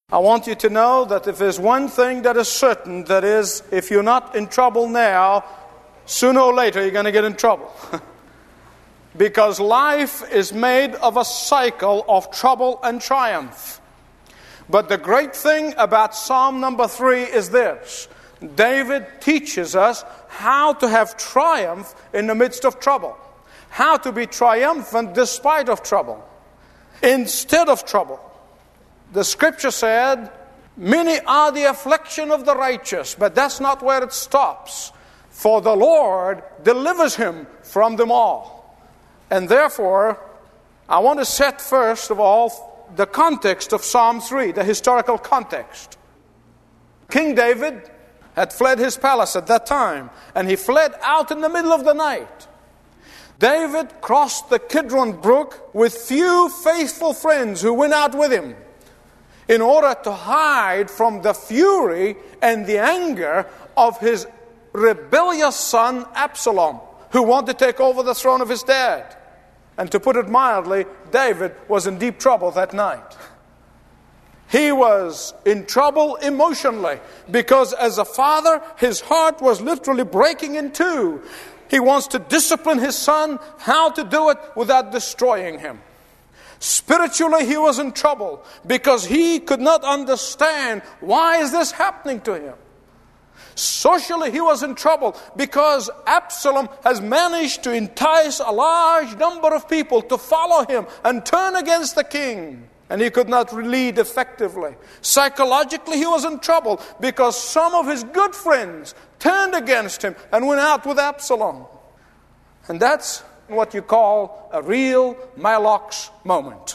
I want you to know that if there's one thing that is certain, that is, if you're not in trouble now, sooner or later you're going to get in trouble. Because life is made of a cycle of trouble and triumph. But the great thing about Psalm number 3 is this. David teaches us how to have triumph in the midst of trouble. How to be triumphant despite of trouble. Instead of trouble. The scripture said, many are the affliction of the righteous, but that's not where it stops. For the Lord delivers him from them all. And therefore, I want to set first of all the context of Psalm 3, the historical context. King David had fled his palace at that time, and he fled out in the middle of the night. David crossed the Kidron Brook with few faithful friends who went out with him, in order to hide from the fury and the anger of his rebellious son Absalom, who wanted to take over the throne of his dad. And to put it mildly, David was in deep trouble that night. He was in trouble emotionally, because as a father, his heart was literally breaking in two. He wants to discipline his son, how to do it without destroying him. Spiritually, he was in trouble because he could not understand why is this happening to him. Socially, he was in trouble because Absalom has managed to entice a large number of people to follow him and turn against the king. And he could not lead effectively. Psychologically, he was in trouble because some of his good friends turned against him and went out with Absalom. And that's what you call a real Maalox moment.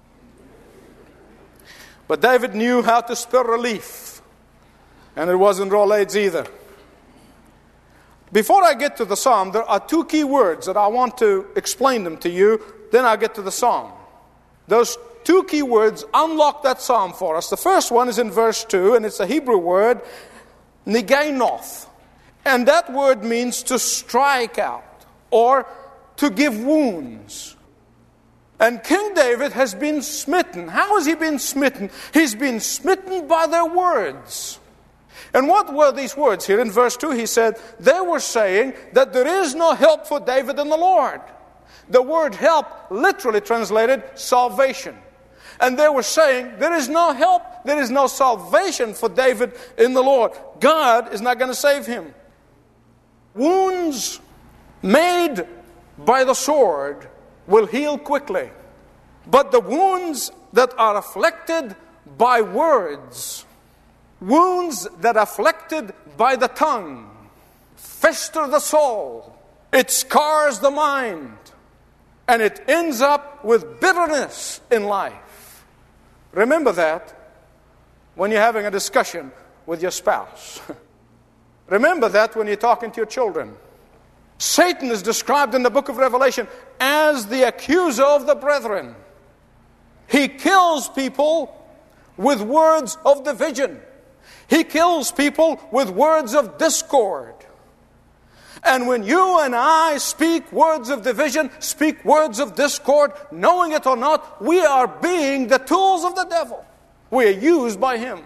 But David knew how to spare relief. And it wasn't Rolaids either. Before I get to the psalm, there are two key words that I want to explain them to you. Then I'll get to the psalm. Those two key words unlock that psalm for us. The first one is in verse 2, and it's a Hebrew word, niganoth. And that word means to strike out or to give wounds. And King David has been smitten. How has he been smitten? He's been smitten by their words. And what were these words? Here in verse 2 he said, they were saying that there is no help for David in the Lord. The word help literally translated salvation. And they were saying there is no help, there is no salvation for David in the Lord. God is not going to save him. Wounds made by the sword will heal quickly. But the wounds that are afflicted by words, wounds that are afflicted by the tongue, fester the soul. It scars the mind. And it ends up with bitterness in life. Remember that when you're having a discussion with your spouse. Remember that when you're talking to your children. Satan is described in the book of Revelation as the accuser of the brethren. He kills people with words of division. He kills people with words of discord. And when you and I speak words of division, speak words of discord, knowing it or not, we are being the tools of the devil. We are used by him.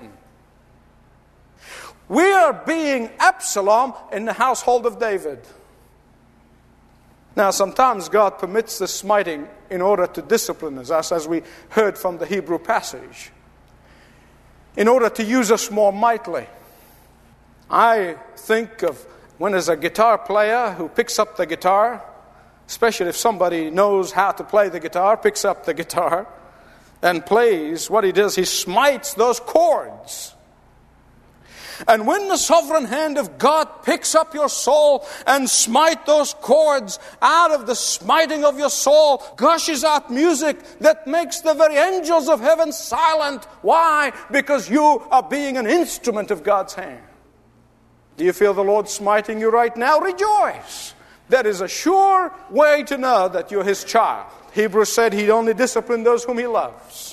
We are being Absalom in the household of David. Now, sometimes God permits this smiting in order to discipline us, as we heard from the Hebrew passage, in order to use us more mightily. I think of when there's a guitar player who picks up the guitar, especially if somebody knows how to play the guitar, picks up the guitar and plays, what he does, he smites those chords. And when the sovereign hand of God picks up your soul and smite those chords, out of the smiting of your soul gushes out music that makes the very angels of heaven silent. Why? Because you are being an instrument of God's hand. Do you feel the Lord smiting you right now? Rejoice. That is a sure way to know that you're His child. Hebrews said He'd only discipline those whom He loves.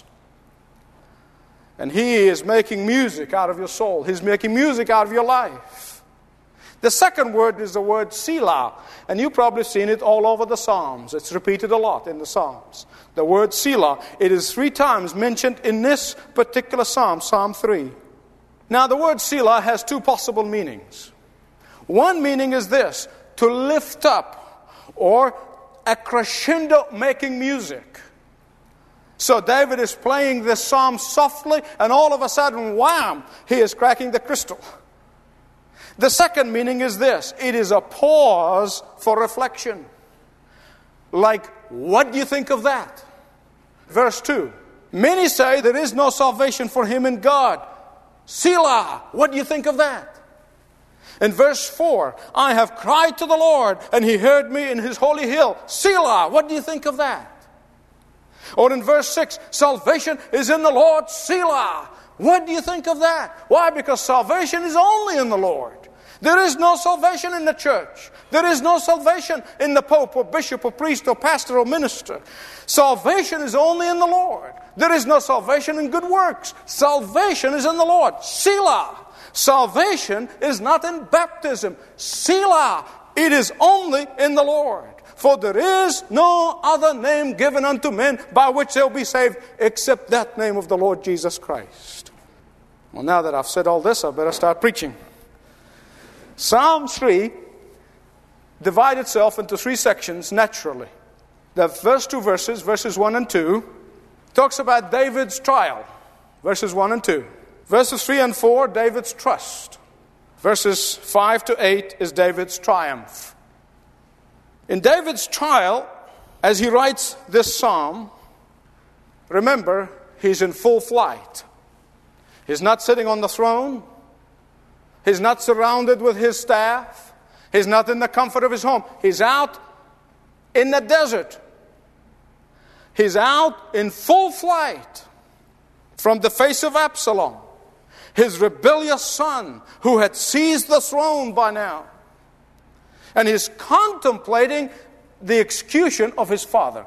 And He is making music out of your soul. He's making music out of your life. The second word is the word Selah, and you've probably seen it all over the Psalms. It's repeated a lot in the Psalms. The word Selah, it is 3 times mentioned in this particular Psalm, Psalm 3. Now, the word Selah has 2 possible meanings. One meaning is this: to lift up, or a crescendo making music. So David is playing this psalm softly, and all of a sudden, wham, he is cracking the crystal. The second meaning is this: it is a pause for reflection. Like, what do you think of that? Verse 2. Many say there is no salvation for him in God. Selah, what do you think of that? In verse 4, I have cried to the Lord, and he heard me in his holy hill. Selah, what do you think of that? Or in verse 6, salvation is in the Lord. Selah, what do you think of that? Why? Because salvation is only in the Lord. There is no salvation in the church. There is no salvation in the pope or bishop or priest or pastor or minister. Salvation is only in the Lord. There is no salvation in good works. Salvation is in the Lord. Selah. Salvation is not in baptism. Selah. It is only in the Lord. For there is no other name given unto men by which they'll be saved except that name of the Lord Jesus Christ. Well, now that I've said all this, I better start preaching. Psalm 3 divides itself into 3 sections naturally. The first 2 verses, verses 1 and 2, talks about David's trial, verses 1 and 2. Verses 3 and 4, David's trust. Verses 5 to 8 is David's triumph. In David's trial, as he writes this psalm, remember, he's in full flight. He's not sitting on the throne. He's not surrounded with his staff. He's not in the comfort of his home. He's out in the desert. He's out in full flight from the face of Absalom, his rebellious son who had seized the throne by now. And he's contemplating the execution of his father.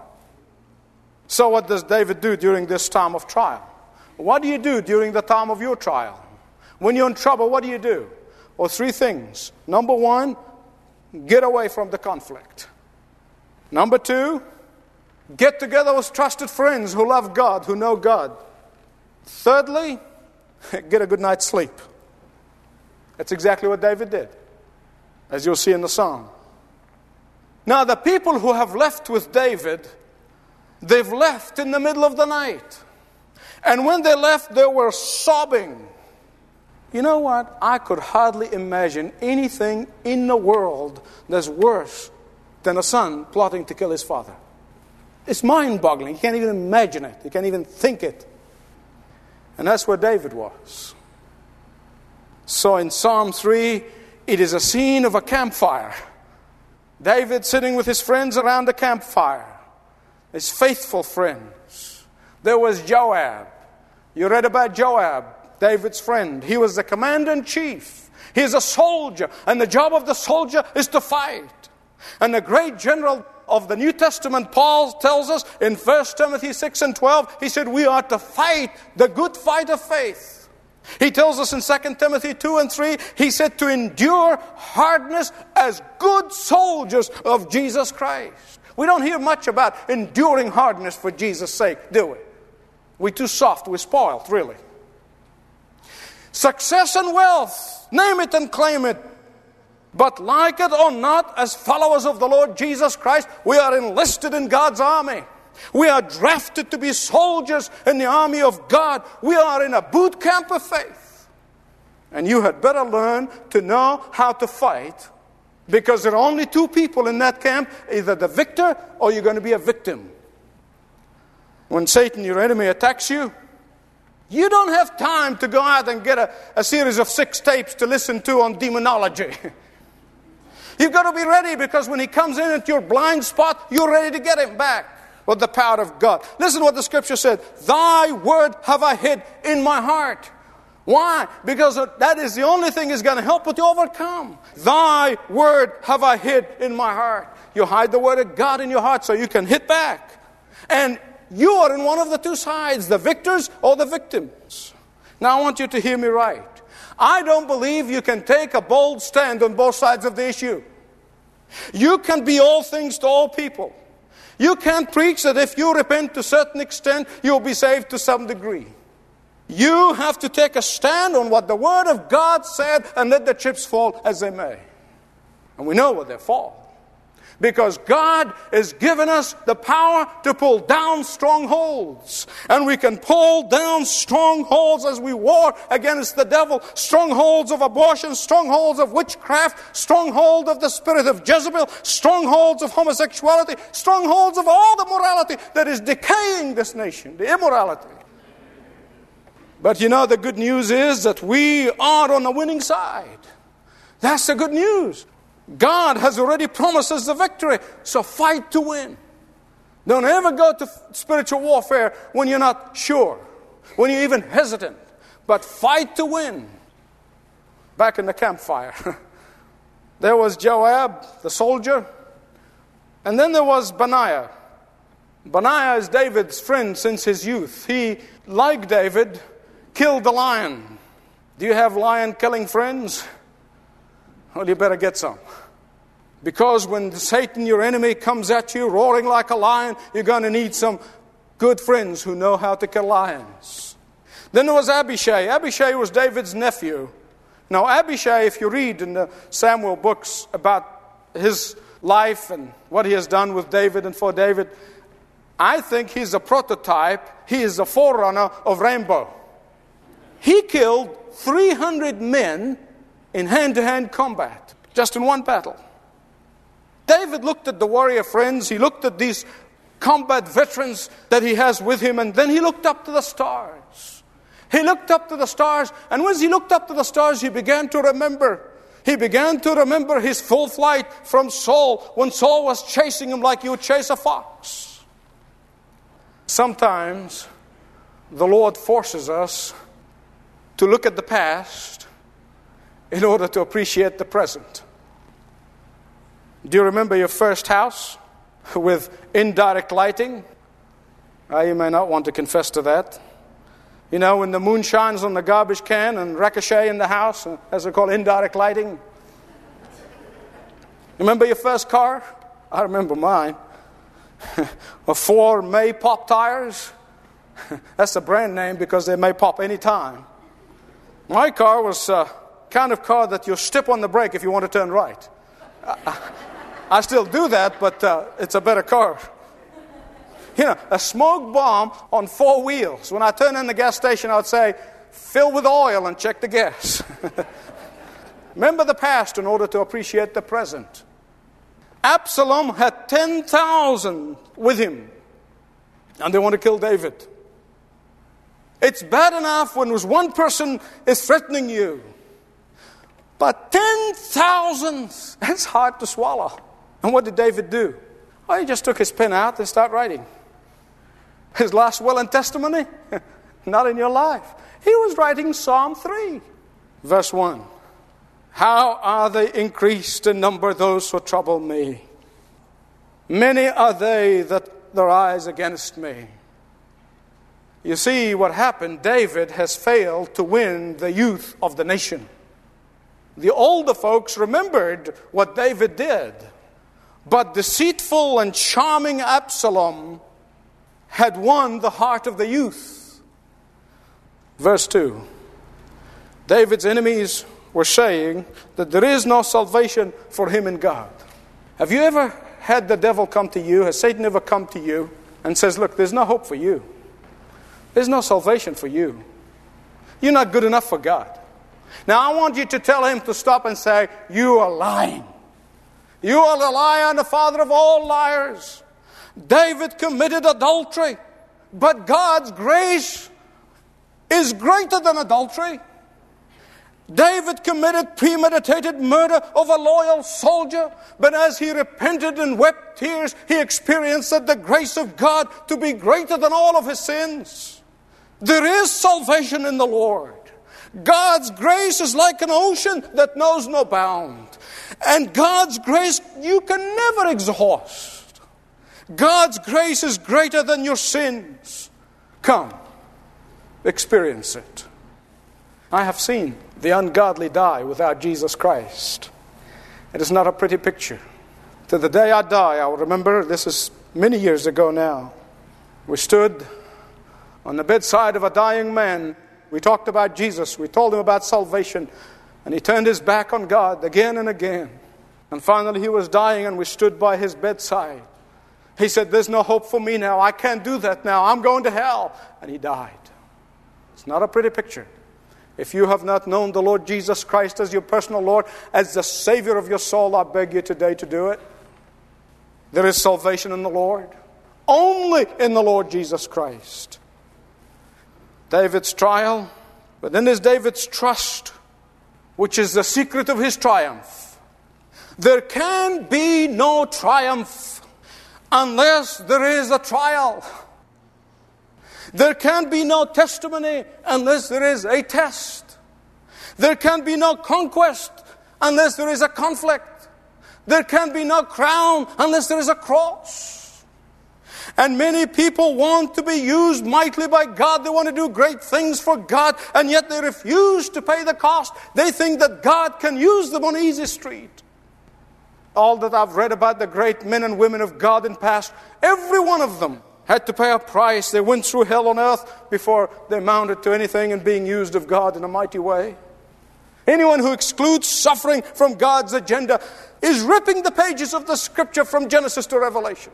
So what does David do during this time of trial? What do you do during the time of your trial? When you're in trouble, what do you do? Well, 3 things. Number 1, get away from the conflict. Number 2, get together with trusted friends who love God, who know God. Thirdly, get a good night's sleep. That's exactly what David did, as you'll see in the psalm. Now, the people who have left with David, they've left in the middle of the night. And when they left, they were sobbing. You know what? I could hardly imagine anything in the world that's worse than a son plotting to kill his father. It's mind-boggling. You can't even imagine it. You can't even think it. And that's where David was. So in Psalm 3, it is a scene of a campfire. David sitting with his friends around the campfire. His faithful friends. There was Joab. You read about Joab, David's friend. He was the commander-in-chief. He is a soldier. And the job of the soldier is to fight. And the great general of the New Testament, Paul, tells us in 1 Timothy 6 and 12, he said we are to fight the good fight of faith. He tells us in 2 Timothy 2 and 3, he said to endure hardness as good soldiers of Jesus Christ. We don't hear much about enduring hardness for Jesus' sake, do we? We're too soft, we're spoiled, really. Success and wealth, name it and claim it. But like it or not, as followers of the Lord Jesus Christ, we are enlisted in God's army. We are drafted to be soldiers in the army of God. We are in a boot camp of faith. And you had better learn to know how to fight, because there are only 2 people in that camp, either the victor or you're going to be a victim. When Satan, your enemy, attacks you, you don't have time to go out and get a series of 6 tapes to listen to on demonology. You've got to be ready, because when he comes in at your blind spot, you're ready to get him back with the power of God. Listen to what the scripture said. Thy word have I hid in my heart. Why? Because that is the only thing is going to help you to overcome. Thy word have I hid in my heart. You hide the word of God in your heart so you can hit back. And you are in one of the 2 sides, the victors or the victims. Now I want you to hear me right. I don't believe you can take a bold stand on both sides of the issue. You can be all things to all people. You can't preach that if you repent to a certain extent, you'll be saved to some degree. You have to take a stand on what the Word of God said and let the chips fall as they may. And we know where they fall. Because God has given us the power to pull down strongholds. And we can pull down strongholds as we war against the devil. Strongholds of abortion, strongholds of witchcraft, stronghold of the spirit of Jezebel, strongholds of homosexuality, strongholds of all the morality that is decaying this nation, the immorality. But you know, the good news is that we are on the winning side. That's the good news. God has already promised us the victory, so fight to win. Don't ever go to spiritual warfare when you're not sure, when you're even hesitant, but fight to win. Back in the campfire, there was Joab, the soldier, and then there was Benaiah. Benaiah is David's friend since his youth. He, like David, killed the lion. Do you have lion-killing friends? Well, you better get some. Because when Satan, your enemy, comes at you roaring like a lion, you're going to need some good friends who know how to kill lions. Then there was Abishai. Abishai was David's nephew. Now, Abishai, if you read in the Samuel books about his life and what he has done with David and for David, I think he's a prototype. He is a forerunner of Rainbow. He killed 300 men in hand-to-hand combat, just in one battle. David looked at the warrior friends, he looked at these combat veterans that he has with him, and then he looked up to the stars. He looked up to the stars, and when he looked up to the stars, he began to remember. He began to remember his full flight from Saul, when Saul was chasing him like you would chase a fox. Sometimes the Lord forces us to look at the past in order to appreciate the present. Do you remember your first house with indirect lighting? You may not want to confess to that. You know, when the moon shines on the garbage can and ricochet in the house, as they call indirect lighting. Remember your first car? I remember mine. 4 May Pop tires. That's the brand name because they may pop any time. My car was kind of car that you step on the brake if you want to turn right. I still do that, but it's a better car. You know, a smoke bomb on 4 wheels. When I turn in the gas station, I would say, fill with oil and check the gas. Remember the past in order to appreciate the present. Absalom had 10,000 with him, and they want to kill David. It's bad enough when one person is threatening you. But 10,000, that's hard to swallow. And what did David do? Well, he just took his pen out and started writing. His last will and testimony? Not in your life. He was writing Psalm 3, verse 1. How are they increased in number, those who trouble me? Many are they that rise against me. You see what happened? David has failed to win the youth of the nation. The older folks remembered what David did. But deceitful and charming Absalom had won the heart of the youth. Verse 2. David's enemies were saying that there is no salvation for him in God. Have you ever had the devil come to you? Has Satan ever come to you and says, look, there's no hope for you. There's no salvation for you. You're not good enough for God. Now I want you to tell him to stop and say, you are lying. You are the liar and the father of all liars. David committed adultery, but God's grace is greater than adultery. David committed premeditated murder of a loyal soldier, but as he repented and wept tears, he experienced the grace of God to be greater than all of his sins. There is salvation in the Lord. God's grace is like an ocean that knows no bound. And God's grace you can never exhaust. God's grace is greater than your sins. Come, experience it. I have seen the ungodly die without Jesus Christ. It is not a pretty picture. To the day I die, I will remember, this is many years ago now. We stood on the bedside of a dying man. We talked about Jesus. We told him about salvation. And he turned his back on God again and again. And finally he was dying and we stood by his bedside. He said, there's no hope for me now. I can't do that now. I'm going to hell. And he died. It's not a pretty picture. If you have not known the Lord Jesus Christ as your personal Lord, as the Savior of your soul, I beg you today to do it. There is salvation in the Lord. Only in the Lord Jesus Christ. David's trial, but then there's David's trust, which is the secret of his triumph. There can be no triumph unless there is a trial. There can be no testimony unless there is a test. There can be no conquest unless there is a conflict. There can be no crown unless there is a cross. And many people want to be used mightily by God. They want to do great things for God, and yet they refuse to pay the cost. They think that God can use them on easy street. All that I've read about the great men and women of God in past, every one of them had to pay a price. They went through hell on earth before they amounted to anything in being used of God in a mighty way. Anyone who excludes suffering from God's agenda is ripping the pages of the Scripture from Genesis to Revelation.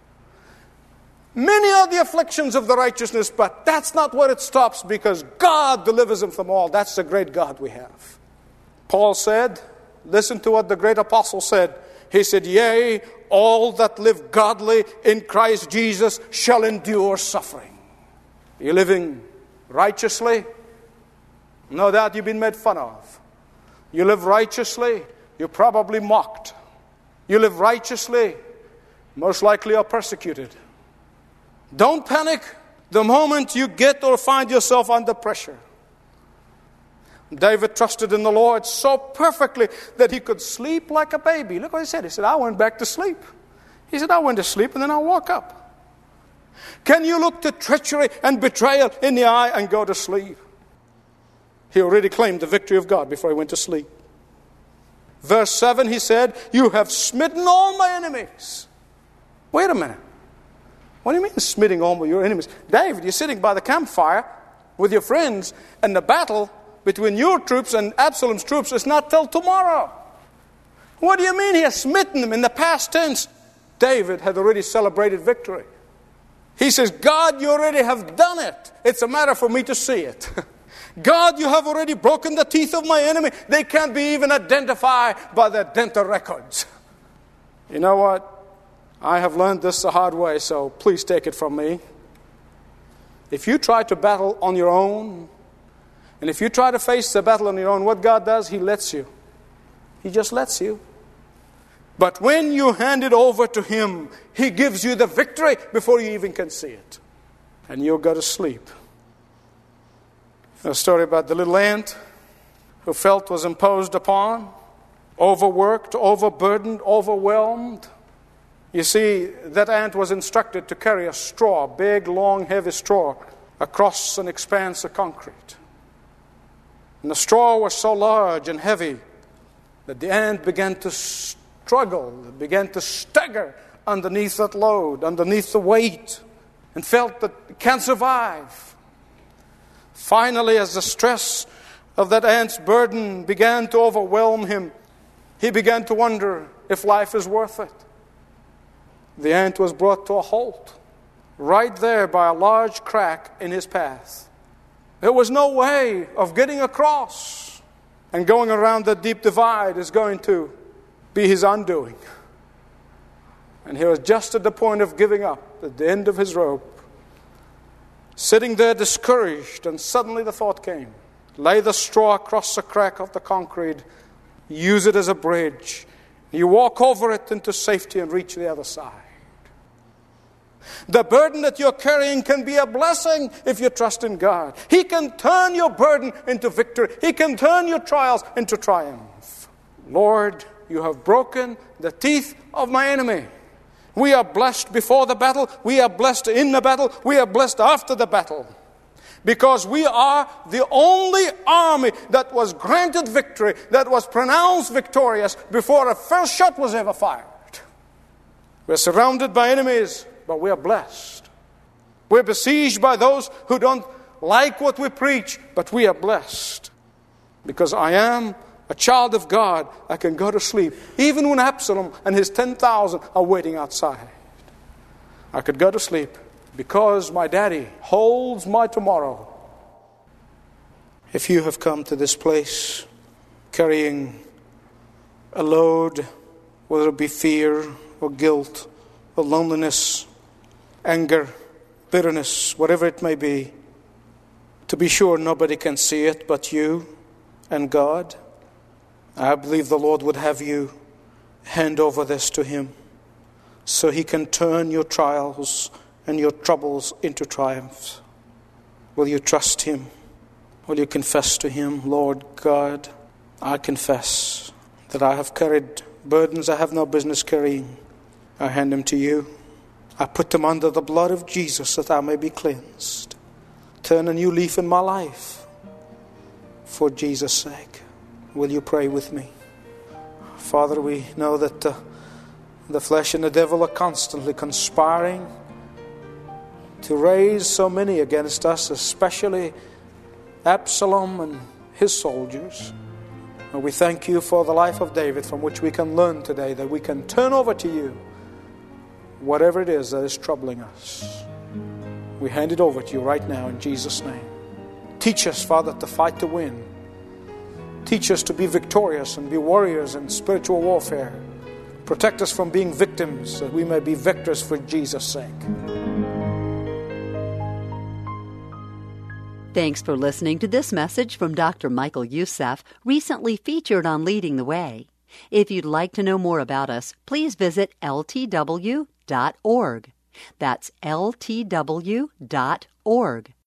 Many are the afflictions of the righteousness, but that's not where it stops, because God delivers them from all. That's the great God we have. Paul said, listen to what the great apostle said. He said, yea, all that live godly in Christ Jesus shall endure suffering. You're living righteously? No doubt you've been made fun of. You live righteously? You're probably mocked. You live righteously? Most likely are persecuted. Don't panic the moment you get or find yourself under pressure. David trusted in the Lord so perfectly that he could sleep like a baby. Look what he said. He said, I went back to sleep. He said, I went to sleep and then I woke up. Can you look to treachery and betrayal in the eye and go to sleep? He already claimed the victory of God before he went to sleep. Verse 7, he said, you have smitten all my enemies. Wait a minute. What do you mean smiting all your enemies? David, you're sitting by the campfire with your friends, and the battle between your troops and Absalom's troops is not till tomorrow. What do you mean he has smitten them? In the past tense, David had already celebrated victory. He says, God, you already have done it. It's a matter for me to see it. God, you have already broken the teeth of my enemy. They can't be even identified by their dental records. You know what? I have learned this the hard way, so please take it from me. If you try to battle on your own, and if you try to face the battle on your own, what God does, He lets you. He just lets you. But when you hand it over to Him, He gives you the victory before you even can see it. And you'll go to sleep. A story about the little ant who felt was imposed upon, overworked, overburdened, overwhelmed. You see, that ant was instructed to carry a straw, big, long, heavy straw, across an expanse of concrete. And the straw was so large and heavy that the ant began to struggle, began to stagger underneath that load, underneath the weight, and felt that it can't survive. Finally, as the stress of that ant's burden began to overwhelm him, he began to wonder if life is worth it. The ant was brought to a halt, right there by a large crack in his path. There was no way of getting across, and going around that deep divide is going to be his undoing. And he was just at the point of giving up, at the end of his rope, sitting there discouraged, and suddenly the thought came, lay the straw across the crack of the concrete, use it as a bridge. You walk over it into safety and reach the other side. The burden that you're carrying can be a blessing if you trust in God. He can turn your burden into victory. He can turn your trials into triumph. Lord, you have broken the teeth of my enemy. We are blessed before the battle. We are blessed in the battle. We are blessed after the battle. Because we are the only army that was granted victory, that was pronounced victorious before a first shot was ever fired. We're surrounded by enemies, but we are blessed. We're besieged by those who don't like what we preach, but we are blessed. Because I am a child of God, I can go to sleep, even when Absalom and his 10,000 are waiting outside. I could go to sleep because my daddy holds my tomorrow. If you have come to this place carrying a load, whether it be fear or guilt or loneliness, anger, bitterness, whatever it may be, to be sure nobody can see it but you and God. I believe the Lord would have you hand over this to Him so He can turn your trials and your troubles into triumphs. Will you trust Him? Will you confess to Him, Lord God, I confess that I have carried burdens I have no business carrying. I hand them to you. I put them under the blood of Jesus that I may be cleansed. Turn a new leaf in my life for Jesus' sake. Will you pray with me? Father, we know that the flesh and the devil are constantly conspiring to raise so many against us, especially Absalom and his soldiers. And we thank you for the life of David, from which we can learn today that we can turn over to you whatever it is that is troubling us. We hand it over to you right now in Jesus' name. Teach us, Father, to fight to win. Teach us to be victorious and be warriors in spiritual warfare. Protect us from being victims, that we may be victors for Jesus' sake. Thanks for listening to this message from Dr. Michael Youssef, recently featured on Leading the Way. If you'd like to know more about us, please visit ltw.org. That's ltw.org.